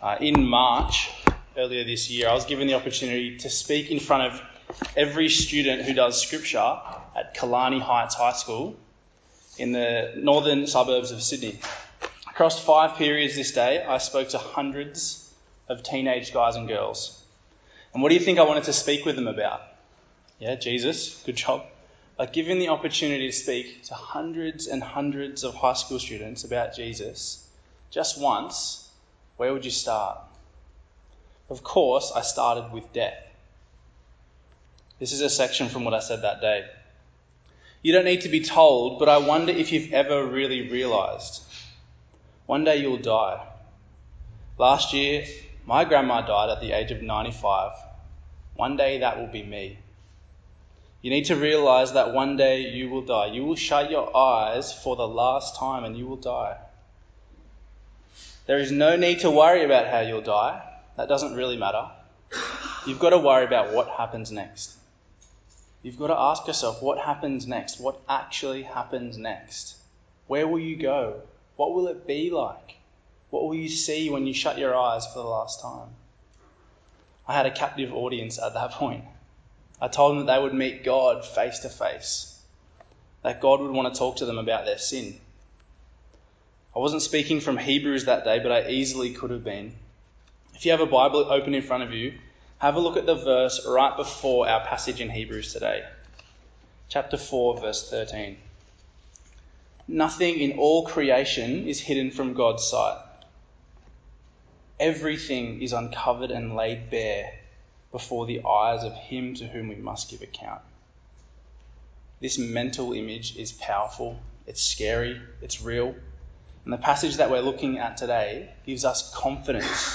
In March, earlier this year, I was given the opportunity to speak in front of every student who does scripture at Killarney Heights High School in the northern suburbs of Sydney. Across 5 periods this day, I spoke to hundreds of teenage guys and girls. And what do you think I wanted to speak with them about? Yeah, Jesus, good job. Like, given the opportunity to speak to hundreds and hundreds of high school students about Jesus just once, where would you start? Of course, I started with death. This is a section from what I said that day. You don't need to be told, but I wonder if you've ever really realised. One day you'll die. Last year, my grandma died at the age of 95. One day that will be me. You need to realise that one day you will die. You will shut your eyes for the last time and you will die. There is no need to worry about how you'll die. That doesn't really matter. You've got to worry about what happens next. You've got to ask yourself, what happens next? What actually happens next? Where will you go? What will it be like? What will you see when you shut your eyes for the last time? I had a captive audience at that point. I told them that they would meet God face to face, that God would want to talk to them about their sin. I wasn't speaking from Hebrews that day, but I easily could have been. If you have a Bible open in front of you, have a look at the verse right before our passage in Hebrews today. Chapter 4, verse 13. Nothing in all creation is hidden from God's sight. Everything is uncovered and laid bare before the eyes of him to whom we must give account. This mental image is powerful, it's scary, it's real. And the passage that we're looking at today gives us confidence.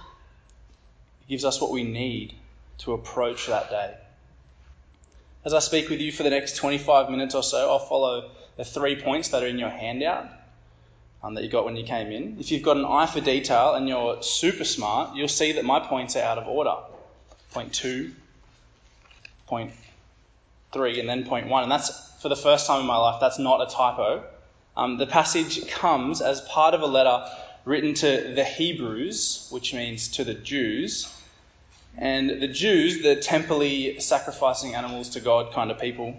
It gives us what we need to approach that day. As I speak with you for the next 25 minutes or so, I'll follow the 3 points that are in your handout that you got when you came in. If you've got an eye for detail and you're super smart, you'll see that my points are out of order. Point 2, point 3, and then point 1. And that's, for the first time in my life, that's not a typo. The passage comes as part of a letter written to the Hebrews, which means to the Jews. And the Jews, the temporally sacrificing animals to God kind of people,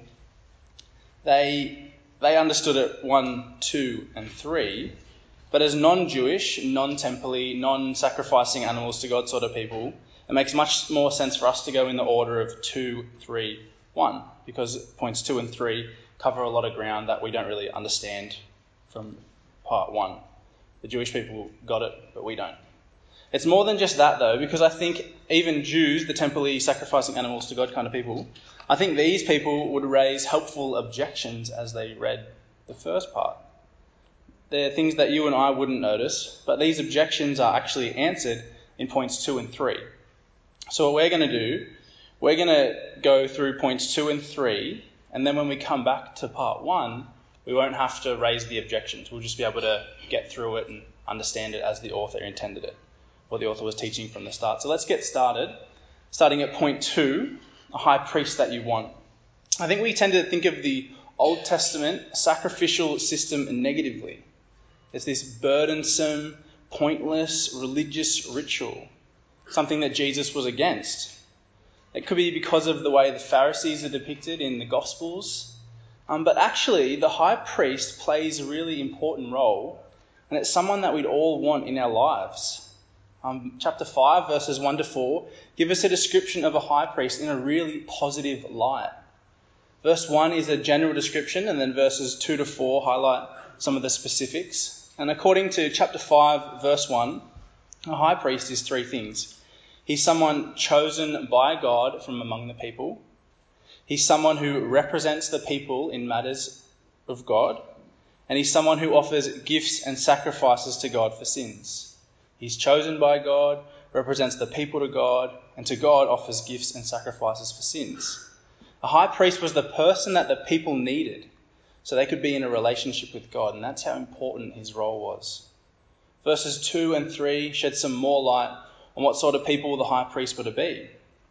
they understood it 1, 2, and 3. But as non-Jewish, non-temporally, non-sacrificing animals to God sort of people, it makes much more sense for us to go in the order of 2, 3, 1, because points 2 and 3 cover a lot of ground that we don't really understand from part 1. The Jewish people got it, but we don't. It's more than just that, though, because I think even Jews, the temporally sacrificing animals to God kind of people, I think these people would raise helpful objections as they read the first part. They're things that you and I wouldn't notice, but these objections are actually answered in points 2 and 3. So what we're going to do, we're going to go through points 2 and 3, and then when we come back to part 1, we won't have to raise the objections. We'll just be able to get through it and understand it as the author intended it, what the author was teaching from the start. So let's get started. Starting at point 2, a high priest that you want. I think we tend to think of the Old Testament sacrificial system negatively. It's this burdensome, pointless religious ritual, something that Jesus was against. It could be because of the way the Pharisees are depicted in the Gospels. But actually, the high priest plays a really important role, and it's someone that we'd all want in our lives. Chapter 5, verses 1 to 4, give us a description of a high priest in a really positive light. Verse 1 is a general description, and then verses 2 to 4 highlight some of the specifics. And according to chapter 5, verse 1, a high priest is 3 things. He's someone chosen by God from among the people. He's someone who represents the people in matters of God. And he's someone who offers gifts and sacrifices to God for sins. He's chosen by God, represents the people to God, and to God offers gifts and sacrifices for sins. A high priest was the person that the people needed so they could be in a relationship with God, and that's how important his role was. Verses 2 and 3 shed some more light on what sort of people the high priest were to be.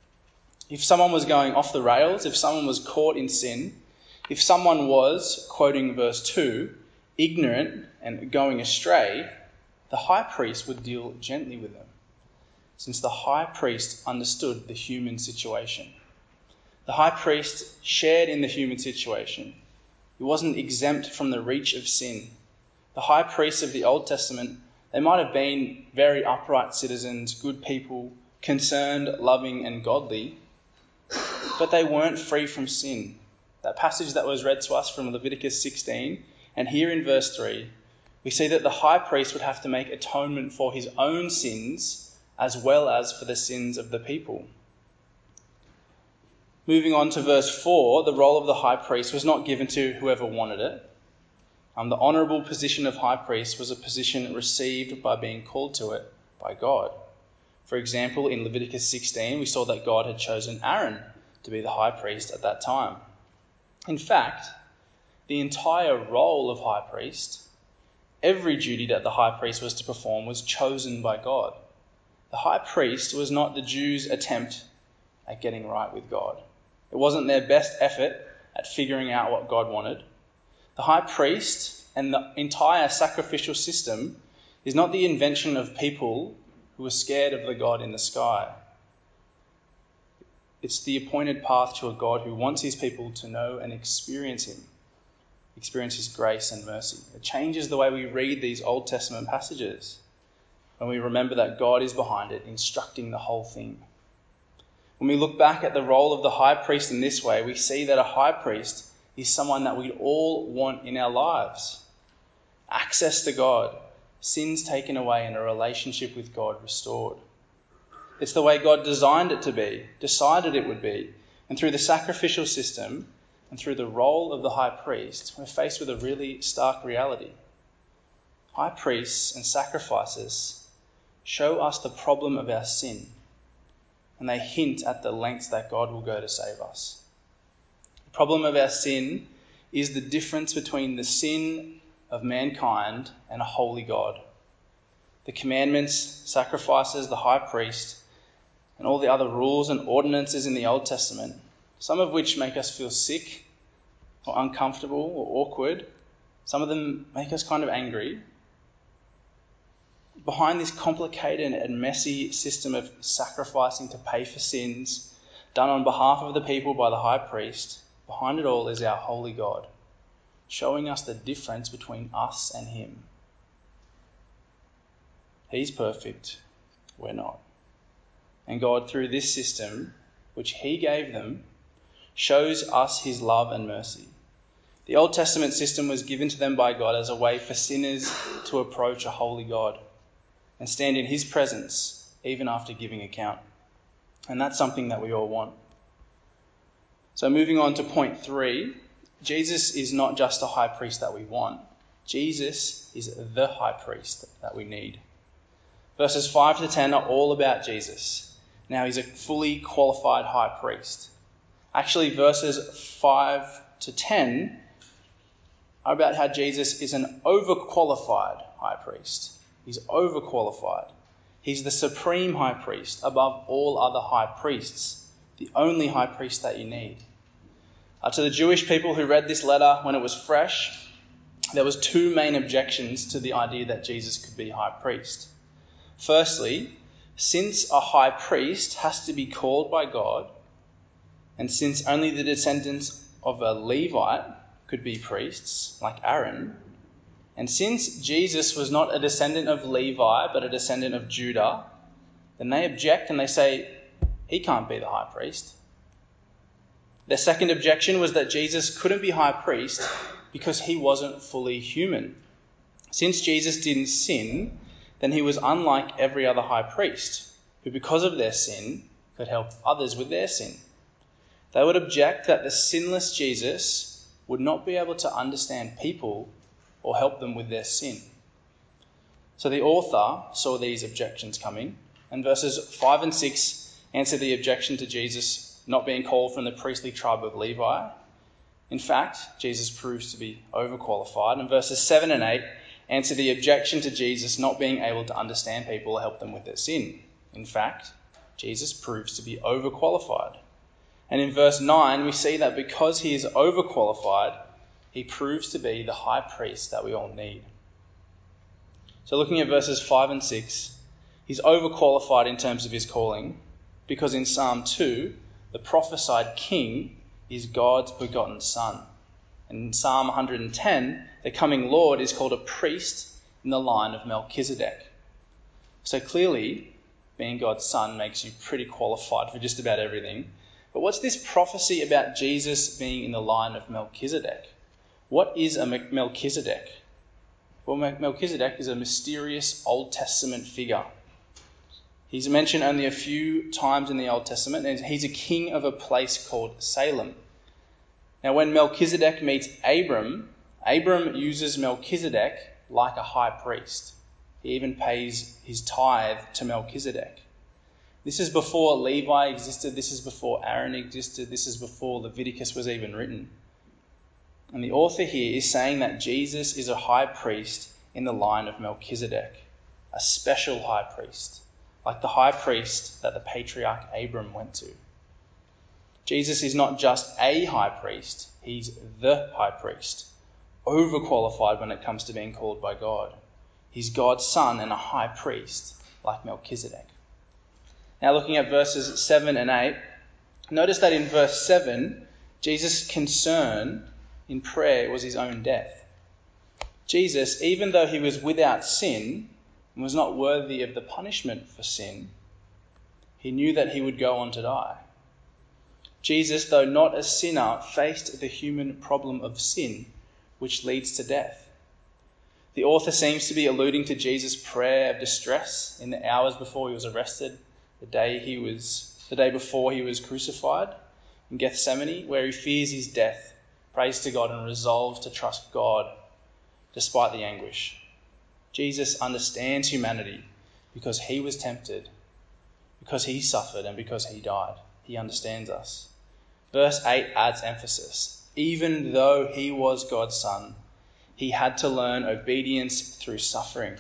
If someone was going off the rails, if someone was caught in sin, if someone was, quoting verse 2, ignorant and going astray, the high priest would deal gently with them. since the high priest understood the human situation. The high priest shared in the human situation. He wasn't exempt from the reach of sin. The high priests of the Old Testament, they might have been very upright citizens, good people, concerned, loving and godly, but they weren't free from sin. That passage that was read to us from Leviticus 16, and here in verse 3, we see that the high priest would have to make atonement for his own sins as well as for the sins of the people. Moving on to verse 4, the role of the high priest was not given to whoever wanted it. The honourable position of high priest was a position received by being called to it by God. For example, in Leviticus 16, we saw that God had chosen Aaron to be the high priest at that time. In fact, the entire role of high priest, every duty that the high priest was to perform, was chosen by God. The high priest was not the Jews' attempt at getting right with God. It wasn't their best effort at figuring out what God wanted. The high priest and the entire sacrificial system is not the invention of people who are scared of the God in the sky. It's the appointed path to a God who wants his people to know and experience him, experience his grace and mercy. It changes the way we read these Old Testament passages when we remember that God is behind it, instructing the whole thing. When we look back at the role of the high priest in this way, we see that a high priest is someone that we all want in our lives. Access to God, sins taken away, and a relationship with God restored. It's the way God designed it to be, decided it would be. And through the sacrificial system and through the role of the high priest, we're faced with a really stark reality. High priests and sacrifices show us the problem of our sin, and they hint at the lengths that God will go to save us. The problem of our sin is the difference between the sin of mankind and a holy God. The commandments, sacrifices, the high priest, and all the other rules and ordinances in the Old Testament, some of which make us feel sick or uncomfortable or awkward, some of them make us kind of angry. Behind this complicated and messy system of sacrificing to pay for sins done on behalf of the people by the high priest, behind it all is our holy God, showing us the difference between us and him. He's perfect, we're not. And God, through this system, which he gave them, shows us his love and mercy. The Old Testament system was given to them by God as a way for sinners to approach a holy God and stand in his presence even after giving account. And that's something that we all want. So moving on to point 3, Jesus is not just a high priest that we want. Jesus is the high priest that we need. Verses 5 to 10 are all about Jesus. Now he's a fully qualified high priest. Actually, verses 5 to 10 are about how Jesus is an overqualified high priest. He's overqualified. He's the supreme high priest above all other high priests, the only high priest that you need. To the Jewish people who read this letter when it was fresh, there was 2 main objections to the idea that Jesus could be high priest. Firstly, since a high priest has to be called by God, and since only the descendants of a Levite could be priests, like Aaron, and since Jesus was not a descendant of Levi, but a descendant of Judah, then they object and they say, he can't be the high priest. Their second objection was that Jesus couldn't be high priest because he wasn't fully human. Since Jesus didn't sin, then he was unlike every other high priest, who because of their sin could help others with their sin. They would object that the sinless Jesus would not be able to understand people or help them with their sin. So the author saw these objections coming, and verses 5 and 6 answer the objection to Jesus not being called from the priestly tribe of Levi. In fact, Jesus proves to be overqualified, and verses 7 and 8 answer the objection to Jesus not being able to understand people or help them with their sin. In fact, Jesus proves to be overqualified. And in verse 9, we see that because he is overqualified, he proves to be the high priest that we all need. So looking at verses 5 and 6, He's overqualified in terms of his calling because in Psalm 2, the prophesied king is God's begotten son. And in Psalm 110, the coming Lord is called a priest in the line of Melchizedek. So clearly, being God's son makes you pretty qualified for just about everything. But what's this prophecy about Jesus being in the line of Melchizedek? What is a Melchizedek? Well, Melchizedek is a mysterious Old Testament figure. He's mentioned only a few times in the Old Testament, and he's a king of a place called Salem. Now, when Melchizedek meets Abram uses Melchizedek like a high priest. He even pays his tithe to Melchizedek. This is before Levi existed. This is before Aaron existed. This is before Leviticus was even written. And the author here is saying that Jesus is a high priest in the line of Melchizedek, a special high priest, like the high priest that the patriarch Abram went to. Jesus is not just a high priest, he's the high priest, overqualified when it comes to being called by God. He's God's son and a high priest like Melchizedek. Now looking at verses 7 and 8, notice that in verse 7, Jesus' concern in prayer was his own death. Jesus, even though he was without sin and was not worthy of the punishment for sin, he knew that he would go on to die. Jesus, though not a sinner, faced the human problem of sin, which leads to death. The author seems to be alluding to Jesus' prayer of distress in the hours before he was arrested, the day before he was crucified in Gethsemane, where he fears his death, prays to God and resolves to trust God despite the anguish. Jesus understands humanity because he was tempted, because he suffered, and because he died. He understands us. Verse 8 adds emphasis. Even though he was God's son, he had to learn obedience through suffering.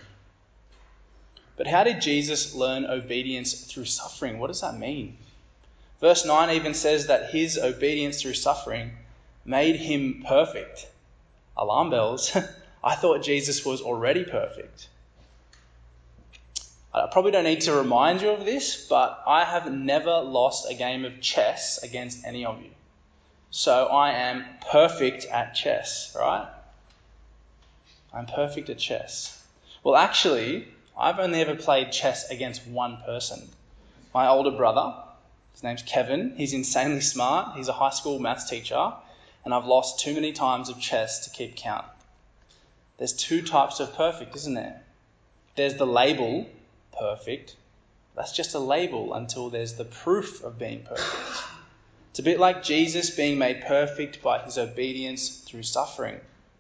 But how did Jesus learn obedience through suffering? What does that mean? Verse 9 even says that his obedience through suffering made him perfect. Alarm bells. I thought Jesus was already perfect. I probably don't need to remind you of this, but I have never lost a game of chess against any of you. So I am perfect at chess, right? I'm perfect at chess. Well, actually, I've only ever played chess against one person. My older brother, his name's Kevin. He's insanely smart. He's a high school maths teacher, and I've lost too many times of chess to keep count. There's two types of perfect, isn't there? There's the label, perfect. That's just a label until there's the proof of being perfect. It's a bit like Jesus being made perfect by his obedience through suffering.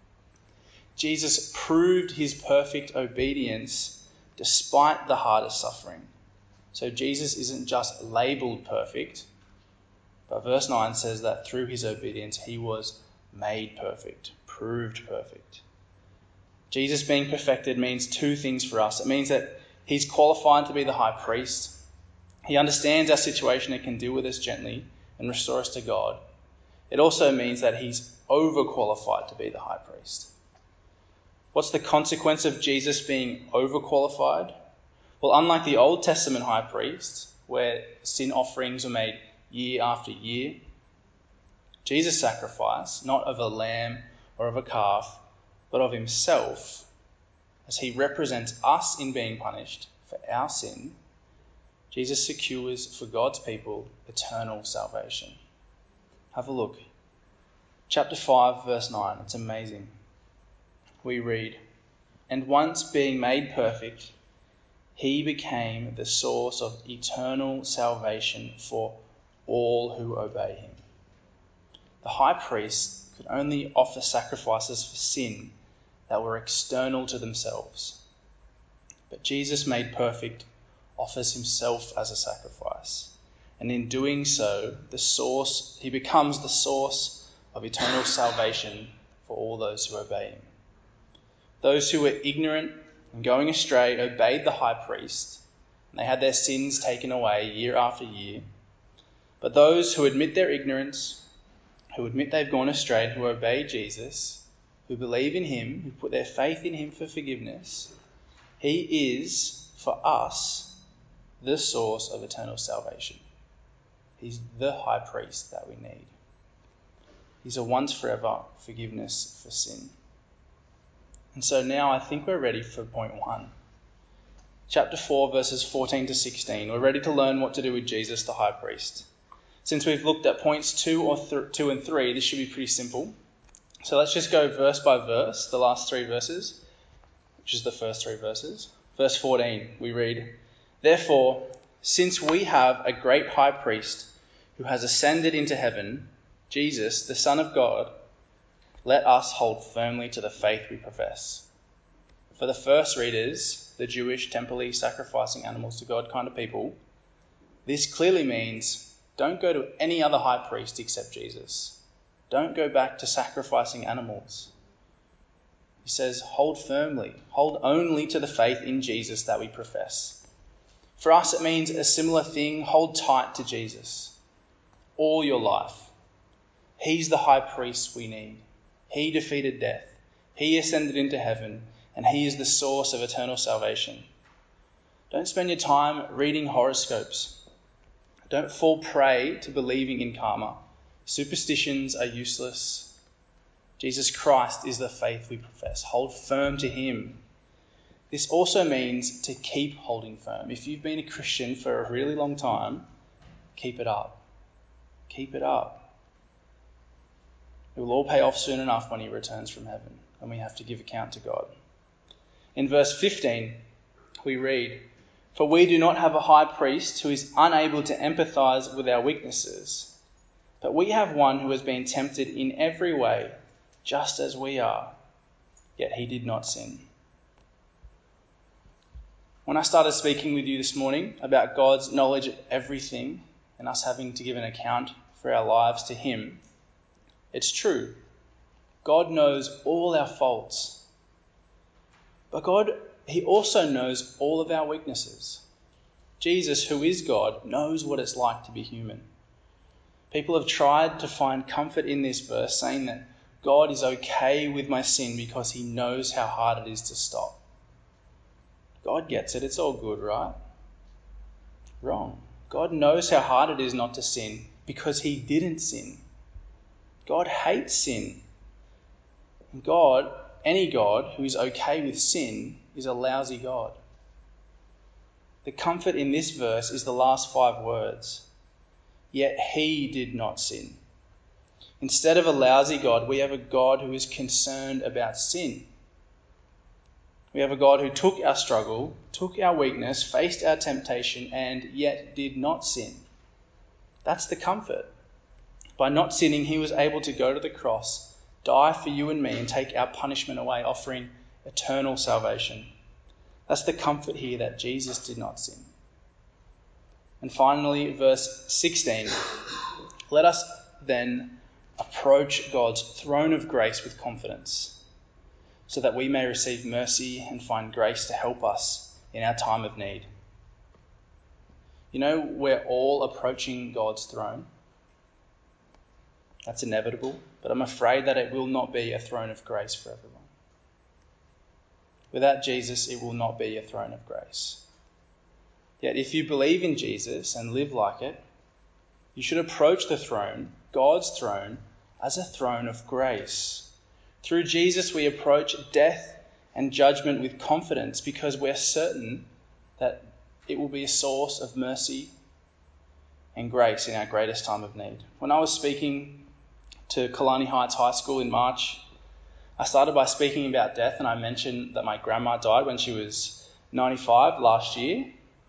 Jesus proved his perfect obedience despite the hardest suffering. So Jesus isn't just labelled perfect, but verse 9 says that through his obedience he was made perfect, proved perfect. Jesus being perfected means two things for us. It means that he's qualified to be the high priest. He understands our situation and can deal with us gently and restore us to God. It also means that he's overqualified to be the high priest. What's the consequence of Jesus being overqualified? Well, unlike the Old Testament high priests, where sin offerings were made year after year, Jesus' sacrifice, not of a lamb or of a calf, but of himself, as he represents us in being punished for our sin, Jesus secures for God's people eternal salvation. Have a look. Chapter 5, verse 9. It's amazing. We read, "And once being made perfect, he became the source of eternal salvation for all who obey him." The high priest could only offer sacrifices for sin that were external to themselves. But Jesus, made perfect, offers himself as a sacrifice. And in doing so, he becomes the source of eternal salvation for all those who obey him. Those who were ignorant and going astray obeyed the high priest, and they had their sins taken away year after year. But those who admit their ignorance, who admit they've gone astray, who obey Jesus, who believe in him, who put their faith in him for forgiveness, he is, for us, the source of eternal salvation. He's the high priest that we need. He's a once forever forgiveness for sin. And so now I think we're ready for point 1. Chapter 4, verses 14 to 16. We're ready to learn what to do with Jesus, the high priest. Since we've looked at points 2 and 3, this should be pretty simple. So let's just go verse by verse, the last 3 verses, which is the first 3 verses. Verse 14, we read, "Therefore, since we have a great high priest who has ascended into heaven, Jesus, the Son of God, let us hold firmly to the faith we profess." For the first readers, the Jewish temporally sacrificing animals to God kind of people, this clearly means don't go to any other high priest except Jesus. Don't go back to sacrificing animals. He says, hold firmly, hold only to the faith in Jesus that we profess. For us, it means a similar thing. Hold tight to Jesus all your life. He's the high priest we need. He defeated death. He ascended into heaven, and he is the source of eternal salvation. Don't spend your time reading horoscopes. Don't fall prey to believing in karma. Superstitions are useless. Jesus Christ is the faith we profess. Hold firm to him. This also means to keep holding firm. If you've been a Christian for a really long time, keep it up. Keep it up. It will all pay off soon enough when he returns from heaven, and we have to give account to God. In verse 15, we read, "For we do not have a high priest who is unable to empathize with our weaknesses, but we have one who has been tempted in every way, just as we are, yet he did not sin." When I started speaking with you this morning about God's knowledge of everything and us having to give an account for our lives to him, it's true. God knows all our faults. But he also knows all of our weaknesses. Jesus, who is God, knows what it's like to be human. People have tried to find comfort in this verse, saying that God is okay with my sin because he knows how hard it is to stop. God gets it. It's all good, right? Wrong. God knows how hard it is not to sin because he didn't sin. God hates sin. And God, any God who is okay with sin, is a lousy God. The comfort in this verse is the last 5 words. Yet he did not sin. Instead of a lousy God, we have a God who is concerned about sin. We have a God who took our struggle, took our weakness, faced our temptation, and yet did not sin. That's the comfort. By not sinning, he was able to go to the cross, die for you and me, and take our punishment away, offering eternal salvation. That's the comfort here, that Jesus did not sin. And finally, verse 16. "Let us then approach God's throne of grace with confidence, so that we may receive mercy and find grace to help us in our time of need." You know, we're all approaching God's throne. That's inevitable, but I'm afraid that it will not be a throne of grace for everyone. Without Jesus, it will not be a throne of grace. Yet if you believe in Jesus and live like it, you should approach the throne, God's throne, as a throne of grace. Through Jesus, we approach death and judgment with confidence because we're certain that it will be a source of mercy and grace in our greatest time of need. When I was speaking to Kalani Heights High School in March, I started by speaking about death, and I mentioned that my grandma died when she was 95 last year.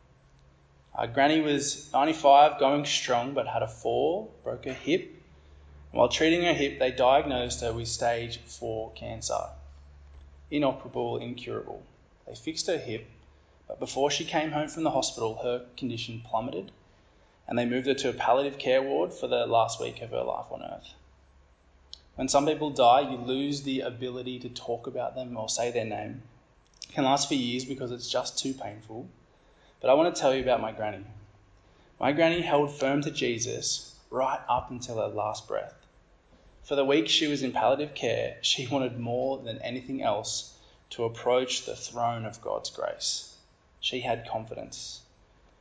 Granny was 95, going strong, but had a fall, broke her hip. While treating her hip, they diagnosed her with stage 4 cancer. Inoperable, incurable. They fixed her hip, but before she came home from the hospital, her condition plummeted, and they moved her to a palliative care ward for the last week of her life on earth. When some people die, you lose the ability to talk about them or say their name. It can last for years because it's just too painful. But I want to tell you about my granny. My granny held firm to Jesus right up until her last breath. For the week she was in palliative care, she wanted more than anything else to approach the throne of God's grace. She had confidence.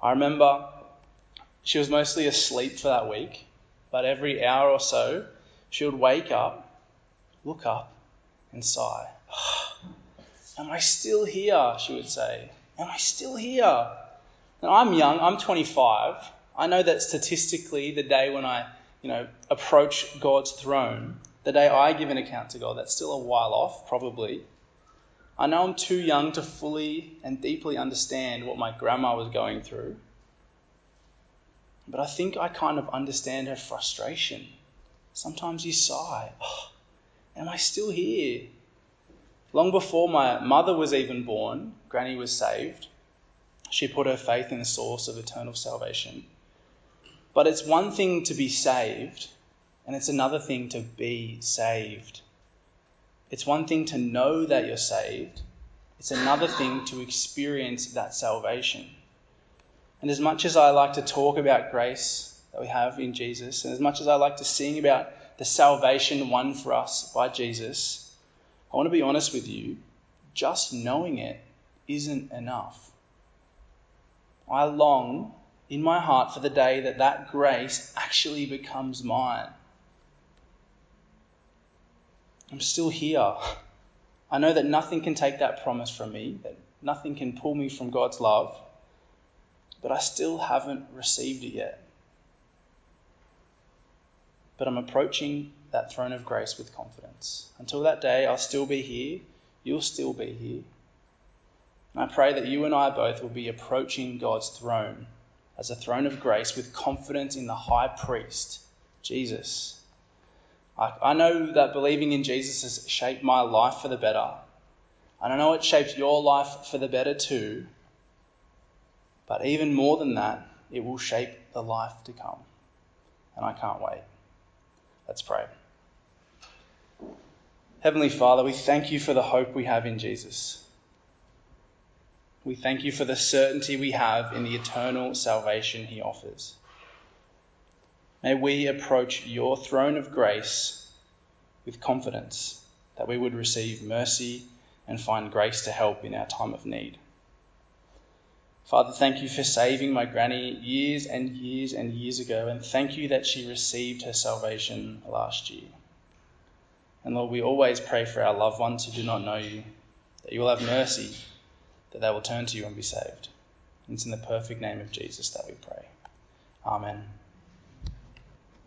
I remember she was mostly asleep for that week, but every hour or so she would wake up, look up and sigh. Am I still here? She would say. Am I still here? Now, I'm young, I'm 25. I know that statistically the day when I, approach God's throne, the day I give an account to God, that's still a while off, probably. I know I'm too young to fully and deeply understand what my grandma was going through. But I think I kind of understand her frustration. Sometimes you sigh, am I still here? Long before my mother was even born, Granny was saved. She put her faith in the source of eternal salvation. But it's one thing to be saved, and it's another thing to be saved. It's one thing to know that you're saved. It's another thing to experience that salvation. And as much as I like to talk about grace that we have in Jesus, and as much as I like to sing about the salvation won for us by Jesus, I want to be honest with you, just knowing it isn't enough. I long in my heart for the day that grace actually becomes mine. I'm still here. I know that nothing can take that promise from me, that nothing can pull me from God's love, but I still haven't received it yet. But I'm approaching that throne of grace with confidence. Until that day, I'll still be here. You'll still be here. And I pray that you and I both will be approaching God's throne as a throne of grace with confidence in the high priest, Jesus. I know that believing in Jesus has shaped my life for the better. And I know it shaped your life for the better too. But even more than that, it will shape the life to come. And I can't wait. Let's pray. Heavenly Father, we thank you for the hope we have in Jesus. We thank you for the certainty we have in the eternal salvation he offers. May we approach your throne of grace with confidence that we would receive mercy and find grace to help in our time of need. Father, thank you for saving my granny years and years and years ago, and thank you that she received her salvation last year. And Lord, we always pray for our loved ones who do not know you, that you will have mercy, that they will turn to you and be saved. And it's in the perfect name of Jesus that we pray. Amen.